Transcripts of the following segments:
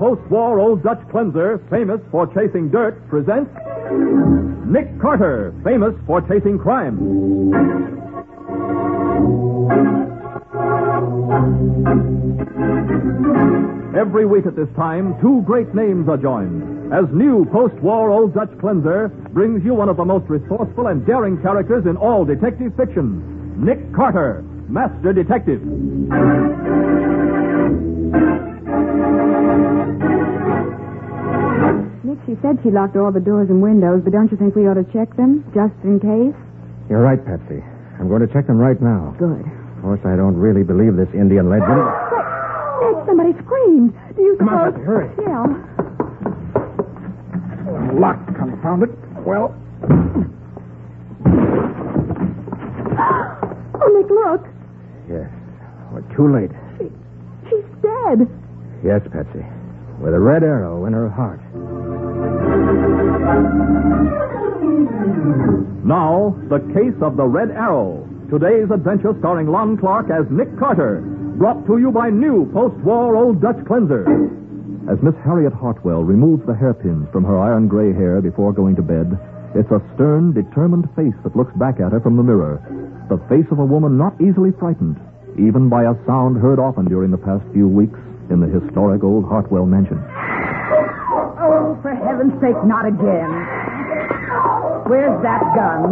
post-war Old Dutch cleanser, famous for chasing dirt, presents Nick Carter, famous for chasing crime. Every week at this time, two great names are joined, as new post-war Old Dutch cleanser brings you one of the most resourceful and daring characters in all detective fiction, Nick Carter, Master Detective. Nick, she said she locked all the doors and windows, but don't you think we ought to check them, just in case? You're right, Patsy. I'm going to check them right now. Good. Of course, I don't really believe this Indian legend. Nick, somebody screamed. Do you Come on, suppose... Patsy, hurry. Yeah. Locked, confound it. Well... Oh, Nick, look. Yes. We're too late. She's dead. Yes, Patsy. With a red arrow in her heart. Now, the case of the Red Arrow. Today's adventure starring Lon Clark as Nick Carter. Brought to you by new post-war Old Dutch cleanser. As Miss Harriet Hartwell removes the hairpins from her iron gray hair before going to bed, it's a stern, determined face that looks back at her from the mirror. The face of a woman not easily frightened, even by a sound heard often during the past few weeks in the historic old Hartwell mansion. Oh, for heaven's sake, not again. Where's that gun?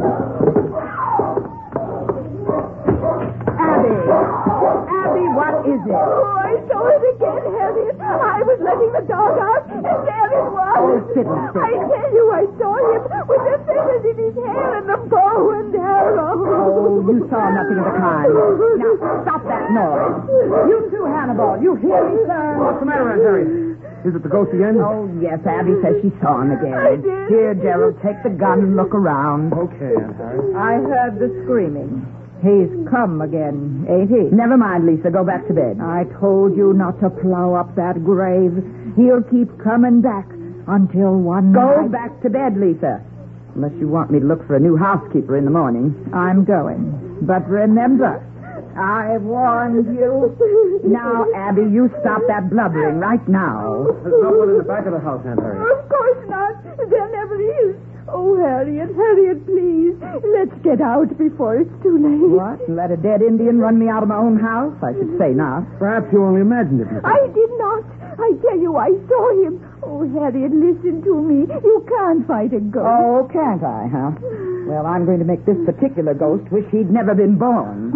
Abby, what is it? Oh, I saw it again, Harriet. I was letting the dog out, and there it was. Oh, fiddlestick. I tell you, I saw him with the feathers in his hair and the bow and arrow. Oh, you saw nothing of the kind. Now, stop that noise. You too, Hannibal. You hear me, sir? What's the matter, Aunt Harriet? Is it the ghost again? Oh, yes, Abby says she saw him again. I did. Here, Gerald, take the gun and look around. Okay, Aunt Harriet. I heard the screaming. He's come again, ain't he? Never mind, Lisa. Go back to bed. I told you not to plow up that grave. He'll keep coming back until one Go night... back to bed, Lisa. Unless you want me to look for a new housekeeper in the morning. I'm going. But remember, I warned you. Now, Abby, you stop that blubbering right now. There's no one in the back of the house, Aunt Harriet. Of course not. There never is. Oh, Harriet, please. Let's get out before it's too late. What? Let a dead Indian run me out of my own house? I should say not. Perhaps you only imagined it, Miss. I did not. I tell you, I saw him. Oh, Harriet, listen to me. You can't fight a ghost. Oh, can't I, huh? Well, I'm going to make this particular ghost wish he'd never been born.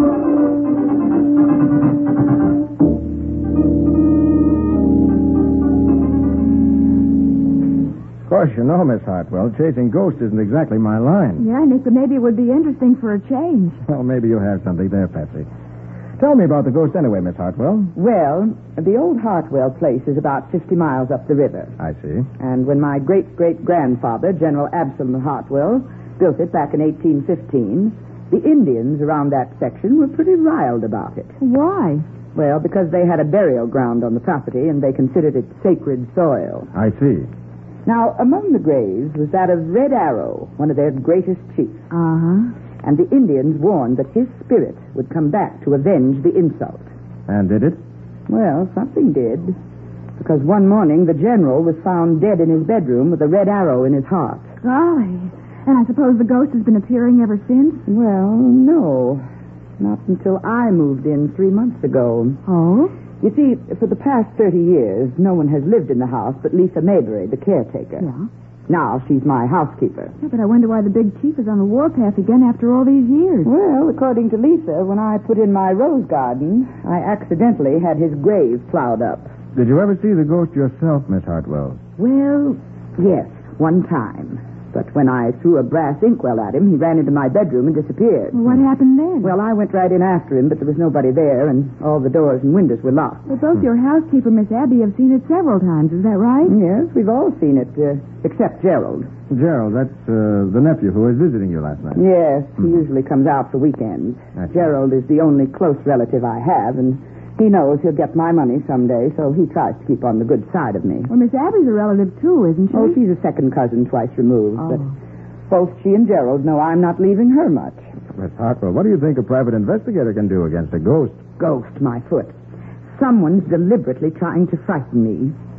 Of course, you know, Miss Hartwell, chasing ghosts isn't exactly my line. Yeah, Nick, but maybe it would be interesting for a change. Well, maybe you have something there, Patsy. Tell me about the ghost anyway, Miss Hartwell. Well, the old Hartwell place is about 50 miles up the river. I see. And when my great-great-grandfather, General Absalom Hartwell, built it back in 1815, the Indians around that section were pretty riled about it. Why? Well, because they had a burial ground on the property and they considered it sacred soil. I see. Now, among the graves was that of Red Arrow, one of their greatest chiefs. Uh-huh. And the Indians warned that his spirit would come back to avenge the insult. And did it? Well, something did. Because one morning the general was found dead in his bedroom with a red arrow in his heart. Golly. And I suppose the ghost has been appearing ever since? Well, no. Not until I moved in 3 months ago. Oh? You see, for the past 30 years, no one has lived in the house but Lisa Maybury, the caretaker. Yeah. Now she's my housekeeper. Yeah, but I wonder why the big chief is on the warpath again after all these years. Well, according to Lisa, when I put in my rose garden, I accidentally had his grave plowed up. Did you ever see the ghost yourself, Miss Hartwell? Well, yes, one time. But when I threw a brass inkwell at him, he ran into my bedroom and disappeared. Well, what happened then? Well, I went right in after him, but there was nobody there, and all the doors and windows were locked. But both your housekeeper, Miss Abby, have seen it several times. Is that right? Yes, we've all seen it, except Gerald. Gerald, that's the nephew who was visiting you last night. Yes, he usually comes out for weekends. That's Gerald is the only close relative I have, and he knows he'll get my money someday, so he tries to keep on the good side of me. Well, Miss Abby's a relative, too, isn't she? Oh, she's a second cousin twice removed, Oh. but both she and Gerald know I'm not leaving her much. Miss Hartwell, what do you think a private investigator can do against a ghost? Ghost, my foot. Someone's deliberately trying to frighten me.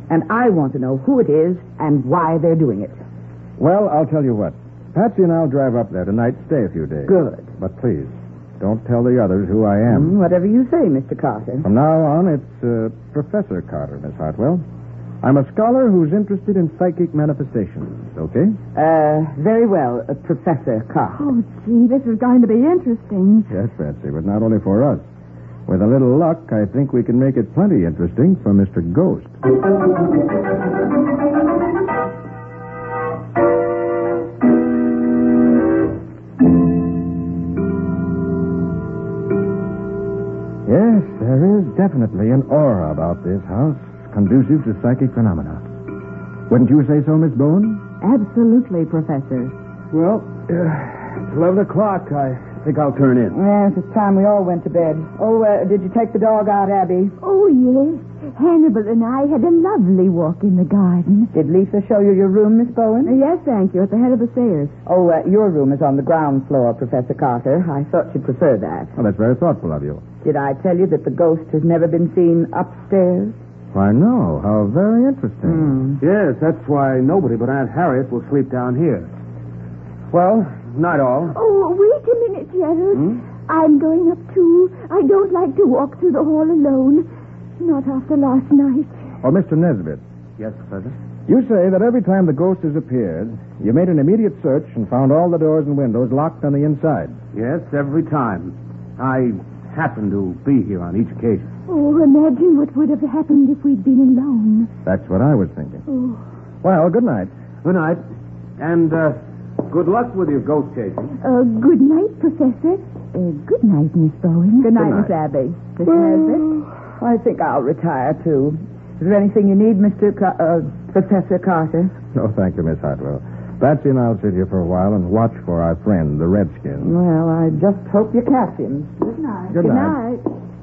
And I want to know who it is and why they're doing it. Well, I'll tell you what. Patsy and I'll drive up there tonight, stay a few days. Good. But please, don't tell the others who I am. Whatever you say, Mr. Carter. From now on, it's Professor Carter, Miss Hartwell. I'm a scholar who's interested in psychic manifestations, okay? Very well, Professor Carter. Oh, gee, this is going to be interesting. Yes, Patsy, but not only for us. With a little luck, I think we can make it plenty interesting for Mr. Ghost. Yes, there is definitely an aura about this house, conducive to psychic phenomena. Wouldn't you say so, Miss Bowen? Absolutely, Professor. Well, it's 11 o'clock. I think I'll turn in. Yes, it's time we all went to bed. Oh, did you take the dog out, Abby? Oh, yes. Hannibal and I had a lovely walk in the garden. Did Lisa show you your room, Miss Bowen? Yes, thank you, at the head of the stairs. Oh, your room is on the ground floor, Professor Carter. I thought you'd prefer that. Well, that's very thoughtful of you. Did I tell you that the ghost has never been seen upstairs? Why, no. How very interesting. Yes, that's why nobody but Aunt Harriet will sleep down here. Well, night all. Oh, wait a minute, Gerald. I'm going up, too. I don't like to walk through the hall alone. Not after last night. Oh, Mr. Nesbitt, Yes, Professor? you say that every time the ghost has appeared, you made an immediate search and found all the doors and windows locked on the inside. Yes, every time. I happen to be here on each occasion. Oh, imagine what would have happened if we'd been alone. That's what I was thinking. Oh, Well, good night. Good night. And good luck with your ghost chasing. good night, Professor. Good night, Miss Bowen. Good night, night. Miss Abby. Mr. Nesbitt? I think I'll retire, too. Is there anything you need, Professor Carter? No, thank you, Miss Hartwell. Patsy and I'll sit here for a while and watch for our friend, the Redskin. Well, I just hope you catch him. Good night. Good night.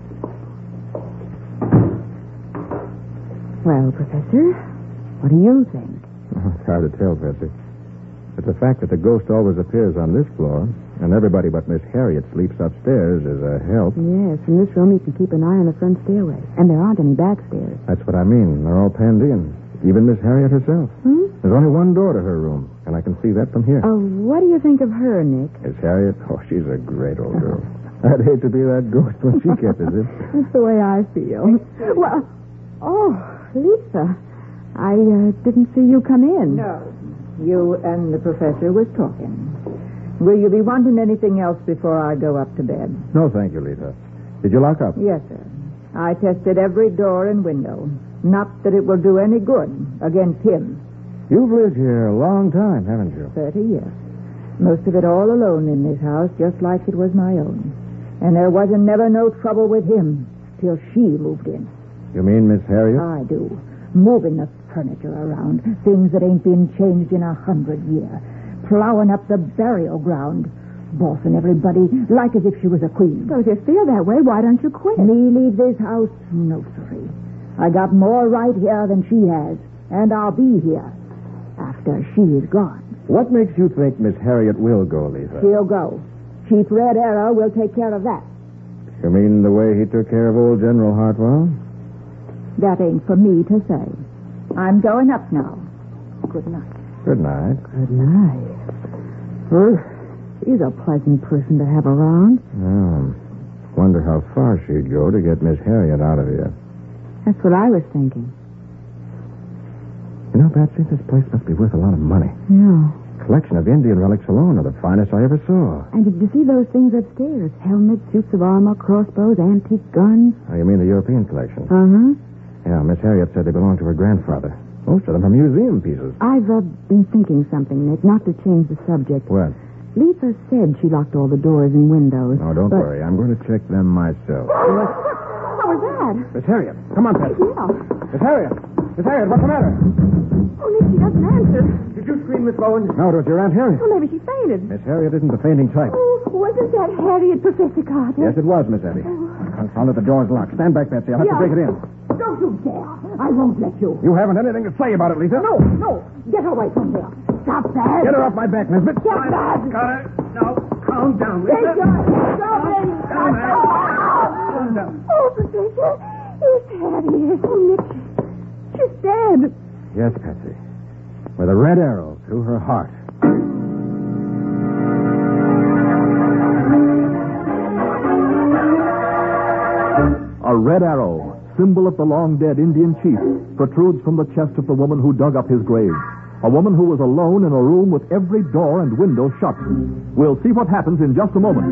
Well, Professor, what do you think? It's hard to tell, Patsy. But the fact that the ghost always appears on this floor and everybody but Miss Harriet sleeps upstairs is a help. Yes, from this room you can keep an eye on the front stairway. And there aren't any back stairs. That's what I mean. They're all panned in. Even Miss Harriet herself. There's only one door to her room, and I can see that from here. Oh, what do you think of her, Nick? Miss Harriet? Oh, she's a great old girl. I'd hate to be that ghost when she catches it. That's the way I feel. Well, Lisa, I didn't see you come in. No. You and the professor was talking. Will you be wanting anything else before I go up to bed? No, thank you, Lisa. Did you lock up? Yes, sir. I tested every door and window. Not that it will do any good against him. You've lived here a long time, haven't you? 30 years. Most of it all alone in this house, just like it was my own. And there wasn't never no trouble with him till she moved in. You mean Miss Harriet? I do. Moving the furniture around. Things that ain't been changed in 100 years. Plowing up the burial ground. Bossing everybody like as if she was a queen. So if you feel that way, why don't you quit? Me leave this house? No, sirree. I got more right here than she has. And I'll be here after she is gone. What makes you think Miss Harriet will go, Lisa? She'll go. Chief Red Arrow will take care of that. You mean the way he took care of old General Hartwell? That ain't for me to say. I'm going up now. Good night. Good night. Good night. Well, she's a pleasant person to have around. Wonder how far she'd go to get Miss Harriet out of here. That's what I was thinking. You know, Patsy, this place must be worth a lot of money. Yeah. Collection of Indian relics alone are the finest I ever saw. And did you see those things upstairs? Helmets, suits of armor, crossbows, antique guns. Oh, you mean the European collection? Uh-huh. Yeah, Miss Harriet said they belonged to her grandfather. Most of them are museum pieces. I've been thinking something, Nick, not to change the subject. What? Lisa said she locked all the doors and windows. Oh, don't worry. I'm going to check them myself. What was that? Miss Harriet, come on, Patsy. Yeah. Miss Harriet! Miss Harriet, what's the matter? Oh, Nick, she doesn't answer. Did you scream, Miss Bowen? No, it was your Aunt Harriet. Well, maybe she fainted. Miss Harriet isn't the fainting type. Oh, wasn't that Harriet, Professor Carter? Yes, it was, Miss Abby. Confound it, the door's locked. Stand back, Patsy. I'll have to break it in. Don't you dare. I won't let you. You haven't anything to say about it, Lisa. No. Get away from here. Stop that. Get her off my back, Nesbitt. Stop that. Carter, now, calm down, Take Lisa. your hands off me. Calm down. Oh, Professor, it's Harriet. Oh, Nick, she a stab. Yes, Patsy. With a red arrow through her heart. A red arrow, symbol of the long-dead Indian chief, protrudes from the chest of the woman who dug up his grave. A woman who was alone in a room with every door and window shut. We'll see what happens in just a moment.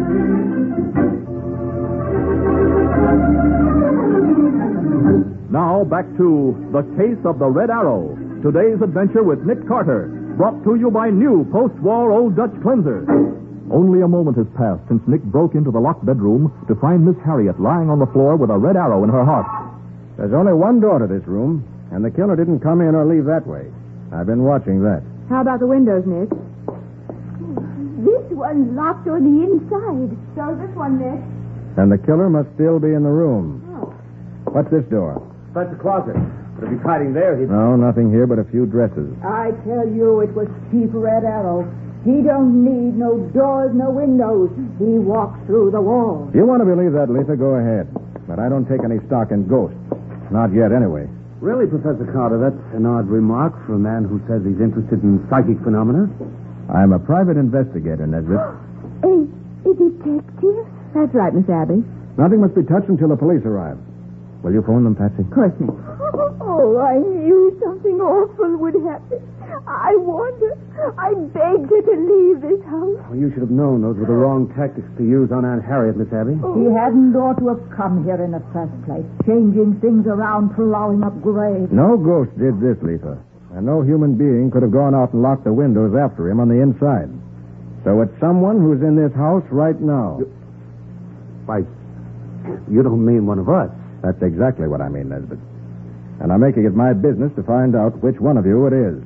Now back to The Case of the Red Arrow. Today's adventure with Nick Carter, brought to you by new post-war Old Dutch cleanser. Only a moment has passed since Nick broke into the locked bedroom to find Miss Harriet lying on the floor with a red arrow in her heart. There's only one door to this room, and the killer didn't come in or leave that way. I've been watching that. How about the windows, Nick? This one's locked on the inside. So this one, Nick. And the killer must still be in the room. Oh. What's this door? That's the closet. But if he's hiding there, he'd... No, nothing here but a few dresses. I tell you, it was Chief Red Arrow. He don't need no doors, no windows. He walks through the walls. If you want to believe that, Letha, go ahead. But I don't take any stock in ghosts. Not yet, anyway. Really, Professor Carter, that's an odd remark for a man who says he's interested in psychic phenomena. I'm a private investigator, Nesbit. A detective? That's right, Miss Abby. Nothing must be touched until the police arrive. Will you phone them, Patsy? Of course, Nick. Oh, I knew something awful would happen. I warned her. I begged her to leave this house. Well, you should have known those were the wrong tactics to use on Aunt Harriet, Miss Abby. He hadn't ought to have come here in the first place, changing things around, plowing up graves. No ghost did this, Letha. And no human being could have gone out and locked the windows after him on the inside. So it's someone who's in this house right now. Why, you don't mean one of us. That's exactly what I mean, Nesbit. And I'm making it my business to find out which one of you it is.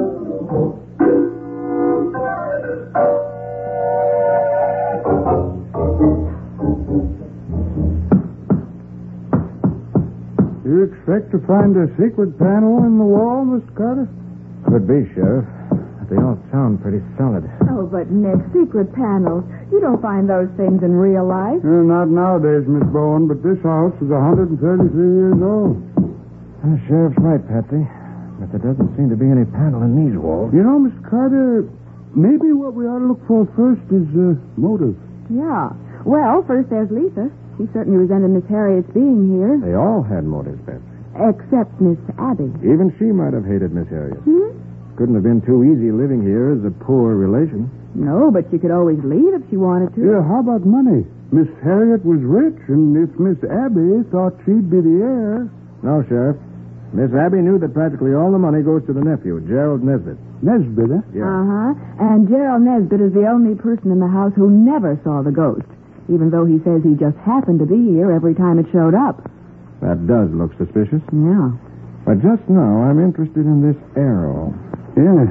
You expect to find a secret panel in the wall, Mr. Carter? Could be, Sheriff. But they all sound pretty solid. Oh, but Nick, secret panels. You don't find those things in real life. Not nowadays, Miss Bowen, but this house is 133 years old. The sheriff's right, Patsy. But there doesn't seem to be any panel in these walls. You know, Mr. Carter, maybe what we ought to look for first is motive. Yeah. Well, first there's Lisa. She certainly resented Miss Harriet's being here. They all had motives, Patsy. Except Miss Abby. Even she might have hated Miss Harriet. Hmm? Couldn't have been too easy living here as a poor relation. No, but she could always leave if she wanted to. Yeah, how about money? Miss Harriet was rich, and if Miss Abby thought she'd be the heir... No, Sheriff. Miss Abby knew that practically all the money goes to the nephew, Gerald Nesbit. Nesbit, huh? Yeah. Uh-huh. And Gerald Nesbit is the only person in the house who never saw the ghost, even though he says he just happened to be here every time it showed up. That does look suspicious. Yeah. But just now, I'm interested in this arrow. Yeah,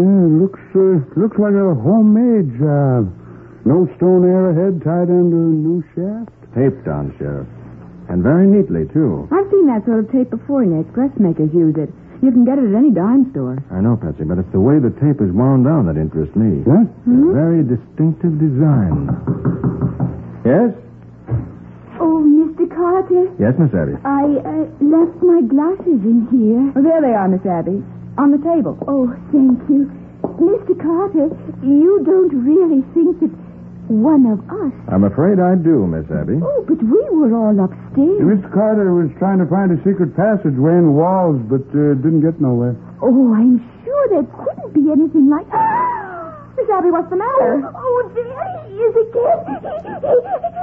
looks like a homemade job. No stone arrowhead tied under a new shaft. Taped on, Sheriff. And very neatly, too. I've seen that sort of tape before, Nick. Dressmakers use it. You can get it at any dime store. I know, Patsy, but it's the way the tape is wound down that interests me. What? A very distinctive design. Yes? Oh, Mr. Carter, Yes, Miss Abby. I left my glasses in here. Oh, there they are, Miss Abby. On the table. Oh, thank you. Mr. Carter, you don't really think that one of us... I'm afraid I do, Miss Abby. Oh, but we were all upstairs. Mr. Carter was trying to find a secret passageway in the walls, but didn't get nowhere. Oh, I'm sure there couldn't be anything like... Miss Abby, what's the matter? Oh, there he is again.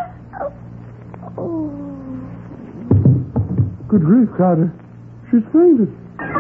Oh. Good grief, Carter. She's fainted.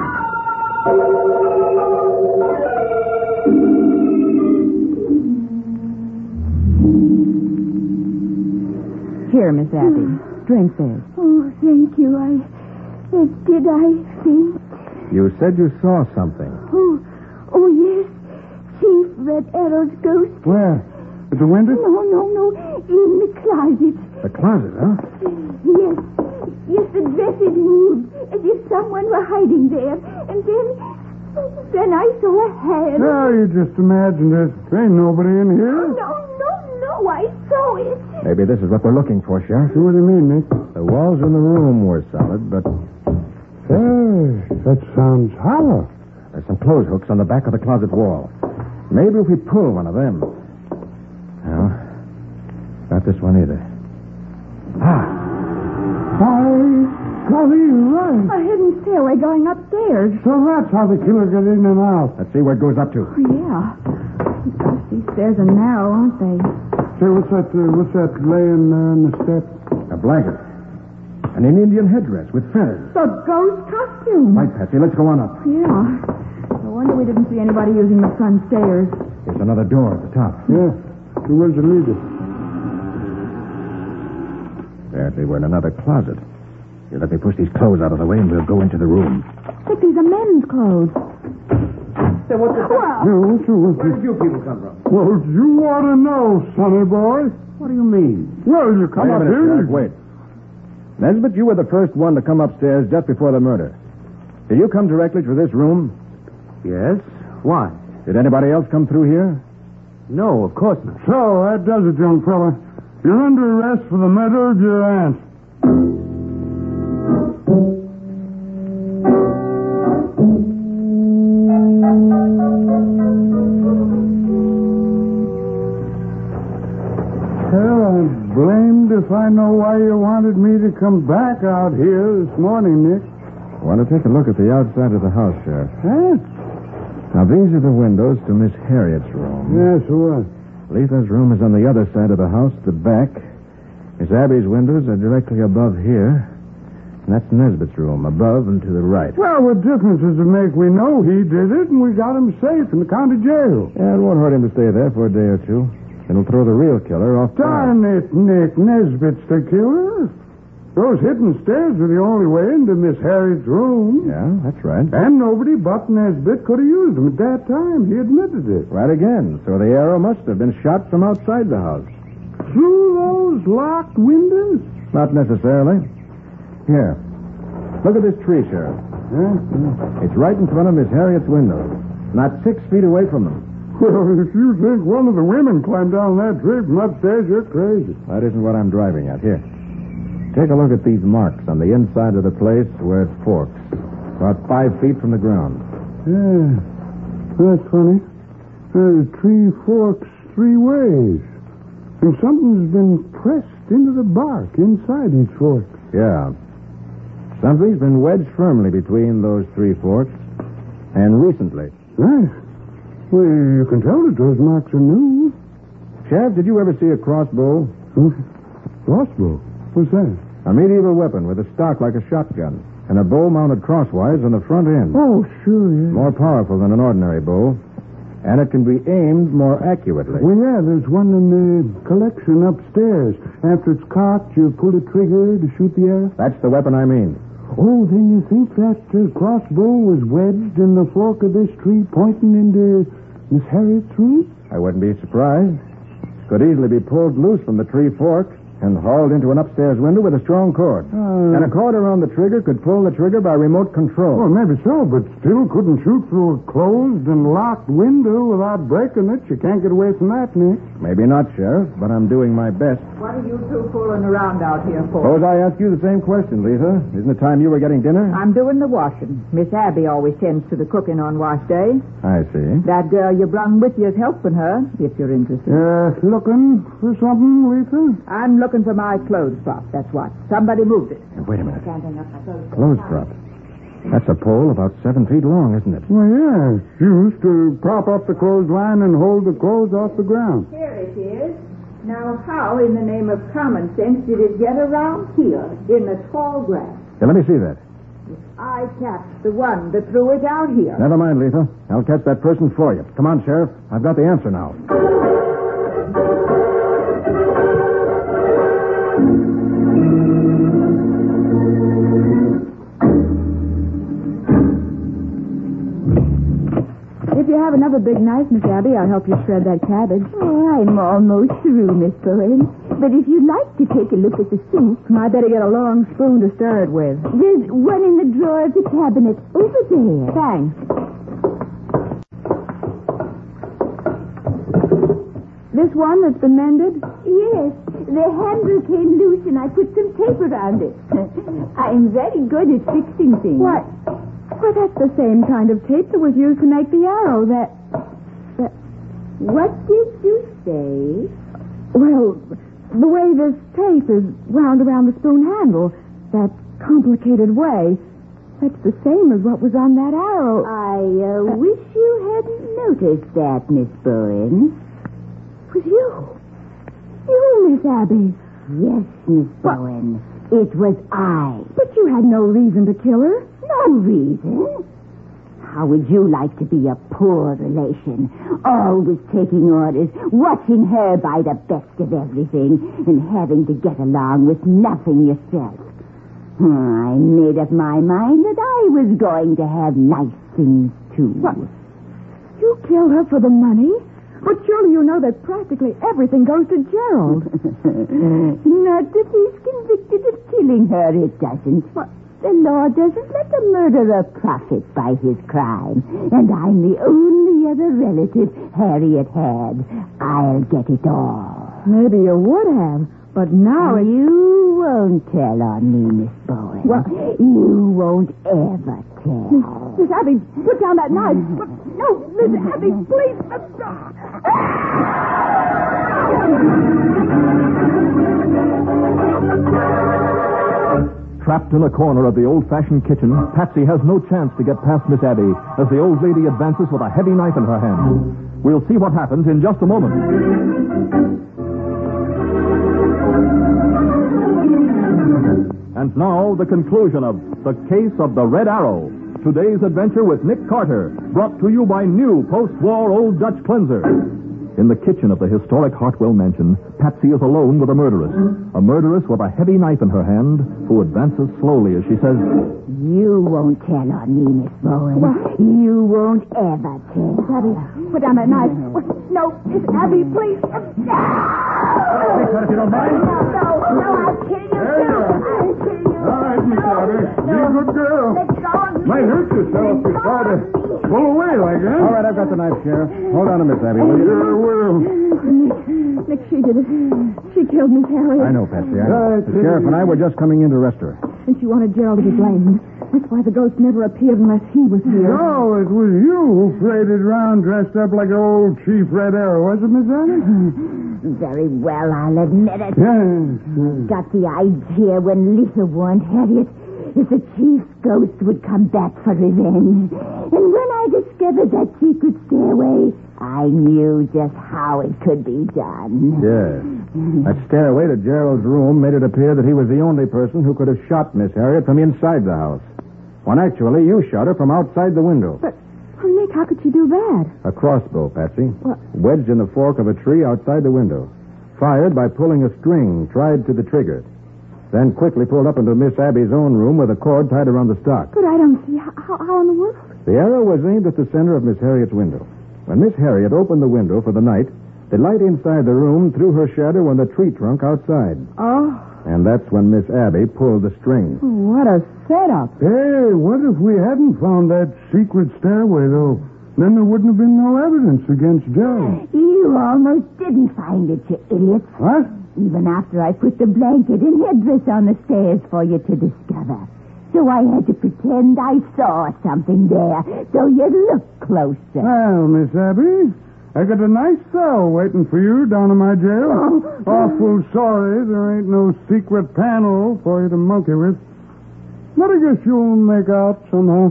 Here, Miss Abby. Drink this. Oh, thank you. Did I faint? You said you saw something. Oh, yes. Chief Red Arrow's ghost. Where? At the window? No. In the closet. The closet, huh? Yes, the dresses moved as if someone were hiding there. And then I saw a hand. Oh, you just imagined it. There ain't nobody in here. No, I saw it. Maybe this is what we're looking for, Sheriff. What do you mean, Nick? The walls in the room were solid, but Hey, that sounds hollow. There's some clothes hooks on the back of the closet wall. Maybe if we pull one of them. No, not this one either. Golly, right. A hidden stairway going upstairs. So that's how the killer got in and out. Let's see where it goes up to. Oh, yeah. Gosh, these stairs are narrow, aren't they? Say, what's that laying on the step? A blanket. And an Indian headdress with feathers. The ghost costume. Right, Patsy, let's go on up. Yeah. No wonder we didn't see anybody using the front stairs. There's another door at the top. Yeah. Where's it lead us? Apparently we're in another closet. You let me push these clothes out of the way and we'll go into the room. Look, these are men's clothes. So what's this? Where did you people come from? Well, you ought to know, sonny boy. What do you mean? Well, you come Wait a up minute, here. Jack, wait. Nesbitt, you were the first one to come upstairs just before the murder. Did you come directly to this room? Yes. Why? Did anybody else come through here? No, of course not. So, that does it, young fella. You're under arrest for the murder of your aunt. Well, I'm blamed if I know why you wanted me to come back out here this morning, Nick. I want to take a look at the outside of the house, Sheriff. Huh? Now, these are the windows to Miss Harriet's room. Yes, what? Letha's room is on the other side of the house, the back. Miss Abby's windows are directly above here. And that's Nesbitt's room, above and to the right. Well, what difference does it make? We know he did it, and we got him safe in the county jail. Yeah, it won't hurt him to stay there for a day or two. It'll throw the real killer off Darn it, Nick. Nesbitt's the killer. Those hidden stairs are the only way into Miss Harriet's room. Yeah, that's right. And nobody but Nesbitt could have used them at that time. He admitted it. Right again. So the arrow must have been shot from outside the house. Through those locked windows? Not necessarily. Here. Look at this tree, Sheriff. Huh? It's right in front of Miss Harriet's window. Not 6 feet away from them. Well, if you think one of the women climbed down that tree from upstairs, you're crazy. That isn't what I'm driving at. Here. Take a look at these marks on the inside of the place where it forks. About 5 feet from the ground. Yeah. That's funny. The tree forks 3 ways. And something's been pressed into the bark inside each fork. Yeah. Something's been wedged firmly between those 3 forks. And recently. Right. Well, you can tell that those marks are new. Sheriff, did you ever see a crossbow? Crossbow? What's that? A medieval weapon with a stock like a shotgun. And a bow mounted crosswise on the front end. Oh, sure, yeah. More powerful than an ordinary bow. And it can be aimed more accurately. Well, yeah, there's one in the collection upstairs. After it's cocked, you pull the trigger to shoot the arrow. That's the weapon I mean. Oh, then you think that crossbow was wedged in the fork of this tree pointing into Miss Harriet's room? I wouldn't be surprised. Could easily be pulled loose from the tree fork and hauled into an upstairs window with a strong cord. And a cord around the trigger could pull the trigger by remote control. Well, maybe so, but still couldn't shoot through a closed and locked window without breaking it. You can't get away from that, Nick. Maybe not, Sheriff, but I'm doing my best. What are you two fooling around out here for? Suppose I ask you the same question, Letha. Isn't it time you were getting dinner? I'm doing the washing. Miss Abby always tends to the cooking on wash day. I see. That girl you brung with you is helping her, if you're interested. Looking for something, Letha? I'm looking for my clothes prop, that's what. Somebody moved it. Hey, wait a minute. Can't hang up my clothes. Clothes prop. That's a pole about 7 feet long, isn't it? Well, yeah. It's used to prop up the clothesline and hold the clothes off the ground. Here it is. Now, how in the name of common sense did it get around here in the tall grass? Here, let me see that. I catched the one that threw it out here. Never mind, Letha. I'll catch that person for you. Come on, Sheriff. I've got the answer now. If you have another big knife, Miss Abby, I'll help you shred that cabbage. Oh, I'm almost through, Miss Bowen. But if you'd like to take a look at the soup, I better get a long spoon to stir it with. there's one in the drawer of the cabinet over there. Thanks. This one that's been mended? Yes, the handle came loose and I put some tape around it. I'm very good at fixing things. What? Why, that's the same kind of tape that was used to make the arrow. What did you say? Well, the way this tape is wound around the spoon handle, that complicated way, that's the same as what was on that arrow. I wish you hadn't noticed that, Miss Bowen. It was you. You, Miss Abby. Yes, Miss Bowen. It was I. But you had no reason to kill her. No reason. How would you like to be a poor relation, always taking orders, watching her buy the best of everything, and having to get along with nothing yourself? I made up my mind that I was going to have nice things, too. What? You killed her for the money? But surely you know that practically everything goes to Gerald. Not if he's convicted of killing her, it doesn't. What? The law doesn't let the murderer profit by his crime. And I'm the only other relative Harriet had. I'll get it all. Maybe you would have, but now You won't tell on me, Miss Bowen. What? You won't ever tell. Miss Abby, put down that knife. No, Miss Abby, please. Trapped in a corner of the old-fashioned kitchen, Patsy has no chance to get past Miss Abby as the old lady advances with a heavy knife in her hand. We'll see what happens in just a moment. And now, the conclusion of The Case of the Red Arrow. Today's adventure with Nick Carter, brought to you by new post-war Old Dutch cleanser. In the kitchen of the historic Hartwell mansion, Patsy is alone with a murderess. A murderess with a heavy knife in her hand, who advances slowly as she says, You won't tell on me, Miss Bowen. What? You won't ever tell. Miss Abby, put down that knife. No, Miss Abby, please. If you don't mind. No, I'll kill you, There you too. are. I'll kill you. All right, Miss Abby. Be a good girl. Let go of me. Might hurt yourself if you try to pull away like that. All right, I've got the knife, Sheriff. Hold on to Miss Abby, will you? Sure will. Nick, she did it. She killed Miss Harriet. I know, Patsy. The sheriff and I were just coming in to arrest her. And she wanted Gerald to be blamed. That's why the ghost never appeared unless he was here. Oh, it was you who paraded around dressed up like an old Chief Red Arrow, was it, Miss Annie? Very well, I'll admit it. Yes. Got the idea when Lisa warned Harriet if the chief's ghost would come back for revenge. And when I discovered that secret stairway, I knew just how it could be done. Yes. That stairway to Gerald's room made it appear that he was the only person who could have shot Miss Harriet from inside the house. When actually you shot her from outside the window. But, Nick, how could she do that? A crossbow, Patsy. What? Wedged in the fork of a tree outside the window. Fired by pulling a string tied to the trigger. Then quickly pulled up into Miss Abby's own room with a cord tied around the stock. But I don't see how in the world. The arrow was aimed at the center of Miss Harriet's window. When Miss Harriet opened the window for the night, the light inside the room threw her shadow on the tree trunk outside. Oh, And that's when Miss Abby pulled the string. what a setup. Hey, what if we hadn't found that secret stairway, though? Then there wouldn't have been no evidence against Gerald. You almost didn't find it, you idiot. What? Even after I put the blanket and headdress on the stairs for you to discover. So I had to pretend I saw something there, so you'd look closer. Well, Miss Abby, I got a nice cell waiting for you down in my jail. Awful sorry there ain't no secret panel for you to monkey with. But I guess you'll make out somehow.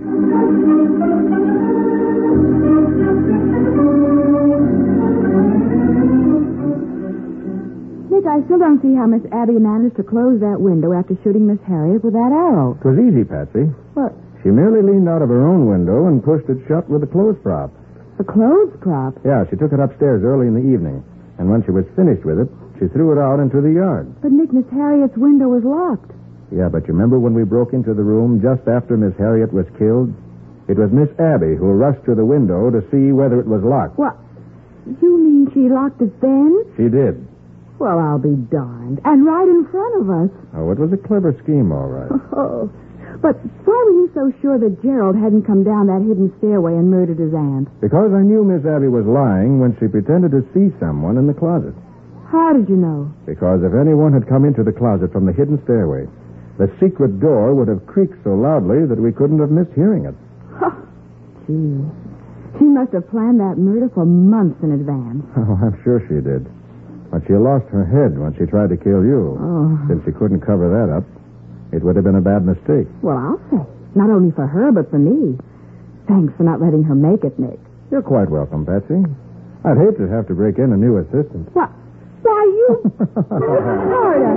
Nick, I still don't see how Miss Abby managed to close that window after shooting Miss Harriet with that arrow. It was easy, Patsy. What? She merely leaned out of her own window and pushed it shut with a clothes prop. The clothes prop? Yeah, she took it upstairs early in the evening. And when she was finished with it, she threw it out into the yard. But, Nick, Miss Harriet's window was locked. Yeah, but you remember when we broke into the room just after Miss Harriet was killed? It was Miss Abby who rushed to the window to see whether it was locked. What? You mean she locked it then? She did. Well, I'll be darned. And right in front of us. Oh, it was a clever scheme, all right. Oh. But why were you so sure that Gerald hadn't come down that hidden stairway and murdered his aunt? Because I knew Miss Abby was lying when she pretended to see someone in the closet. How did you know? Because if anyone had come into the closet from the hidden stairway, The secret door would have creaked so loudly that we couldn't have missed hearing it. Gee. She must have planned that murder for months in advance. Oh, I'm sure she did. But she lost her head when she tried to kill you. Oh. Since she couldn't cover that up, it would have been a bad mistake. Well, I'll say. Not only for her, but for me. Thanks for not letting her make it, Nick. You're quite welcome, Patsy. I'd hate to have to break in a new assistant. What? Why, you... Florida.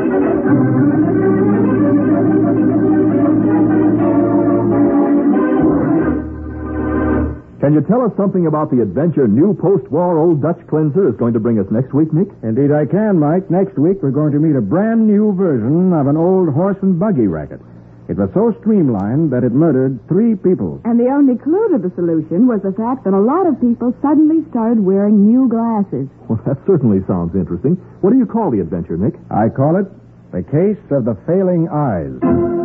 Can you tell us something about the adventure new post-war Old Dutch cleanser is going to bring us next week, Nick? Indeed I can, Mike. Next week we're going to meet a brand new version of an old horse and buggy racket. It was so streamlined that it murdered 3 people. And the only clue to the solution was the fact that a lot of people suddenly started wearing new glasses. Well, that certainly sounds interesting. What do you call the adventure, Nick? I call it The Case of the Failing Eyes.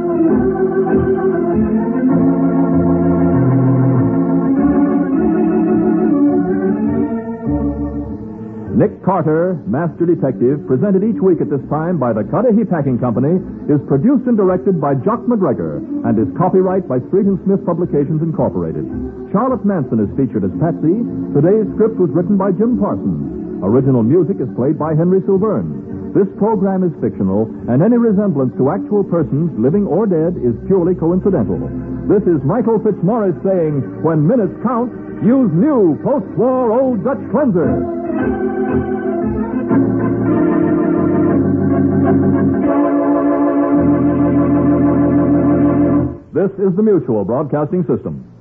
Nick Carter, Master Detective, presented each week at this time by the Cudahy Packing Company, is produced and directed by Jock McGregor and is copyright by Street & Smith Publications, Incorporated. Charlotte Manson is featured as Patsy. Today's script was written by Jim Parsons. Original music is played by Henry Silverne. This program is fictional, and any resemblance to actual persons, living or dead, is purely coincidental. This is Michael Fitzmaurice saying, when minutes count, use new post-war Old Dutch cleanser. This is the Mutual Broadcasting System.